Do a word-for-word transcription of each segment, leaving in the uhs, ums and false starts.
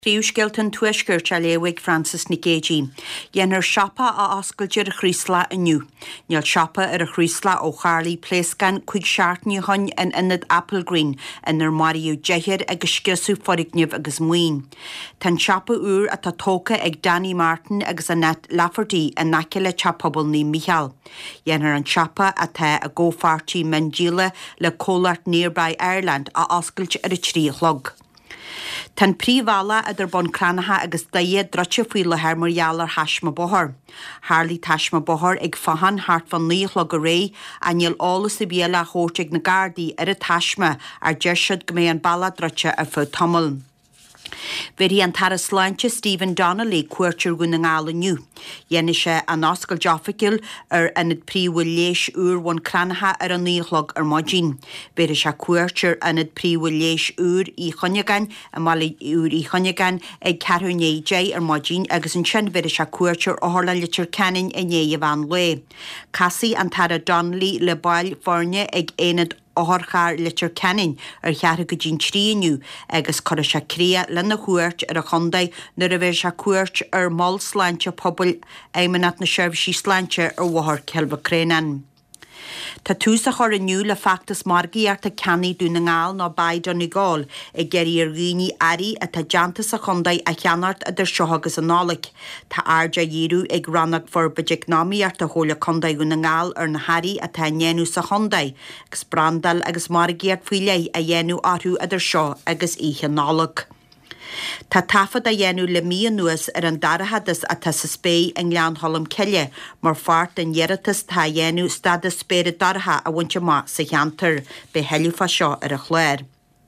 Príomhsceilt tuaisceart a léigh Francis Ní Géidí. Dhéanar seapa a oscailtear a chríosla inniu. Níl seapa ar a chríosla ó Charlaí pléascan chuig seaartní hain in inad Apple Green inar maríú deithir agus sciosú forigneamh agus muoin. Tá seapa úr a tá tóca ag Danny Martin agus Annette Lafferty a nace le teapobal ní Michael. Dhéanar an seapa a tá a ggófartí Mangíla le Cólart Nearby Ireland a oscailt ar a tríolog. Tan príomhhala idir bon cránatha agus daie droite faoi le hermorhealar Thasma Bóthar. Harlaí Thasma Bóthar ag fahan hart van níoch go ré a níl álas i bhéala chóirteag na Gardaí ar a Thasma ar deir siad go mé an balla droite ar fá tomul. Bhí an tar sláinte Stephen Donnelly cuairtear gúna ngála nniu. Dhéana sé an oscail deofaiciil ar inad príomhfuil léis úr bhain cránatha ar an níolog ar maidín. Bhí sé cuairtear inad príomhfuil léis úr í chonegan a mala úr í chonegan ag cearthnéidé ar maidín agus an sin bhí sé cuairtear ó tharla litir ceannin i néamh bhain le. Casaí an tar Donnelly le bail forne ag éanad áthchar litir ceannin ar cheartha go dín tríniu agus chuir sé cria lena chuairt ar a chondaid nuair a bheith sé cuairt ar máil sláinte pobl éimeanat na seirbhísí sláinte ar bhthar Ceilbh Crénan. Tá tús a chur aniu le feachtas margaíart a ceannaí dúna ngáil ná baid an gáil i geirí ar rií airí a tá deantas a chundaid a cheanart idir seo agus an nálaigh. Tá airde dhíú ag rannach for bedignáíart a thóla chundaid gúna ngáil ar na hairí a tá nnéanú sa chundaid, agus brandal agus margaíart faoi lei a dhéanú áthú idir seo agus ihe nálaigh. Tá tafad a dhéanú le míon nuas ar an darahadas a tá sa spé an lean tholam ceile, mar fart an dhearatas tá dhéanú stada spéire daratha a bhainte má sa cheantar be heilefa seo ar a chléir.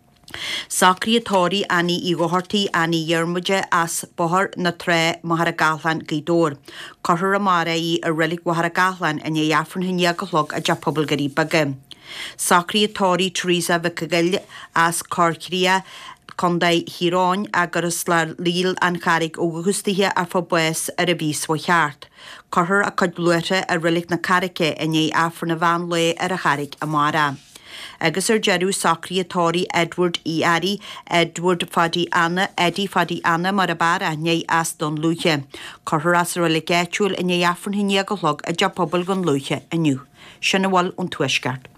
Sacríatóirí Annie í gohartaí Annie dhearmuide as Bóthar na tré Mahara Gallan Gaidór. Corthar a mara í a rilig Mahara Gallan in é affran hinne golog a de pobl garí bagam. Sacríatóirí Teresa Vicagil as Corcria Condaid Hiráin agus le líl an charig ó gustithe ar fá bues ar a bhís ó cheart. Corthar a chuid bluaite a rilig na carice in é affran na bhain le ar a charig a mara. Agus ar jeú sacríatóirí Edward í Airí, Edward Fadí Anna, Eddie Fadí Anna mar a bara né as don lúthe. Corthar as ar a ligéitiúil in é affran hinne golog a de pobl gan lúthe aniu. Sinna bhil ón tuaisceart.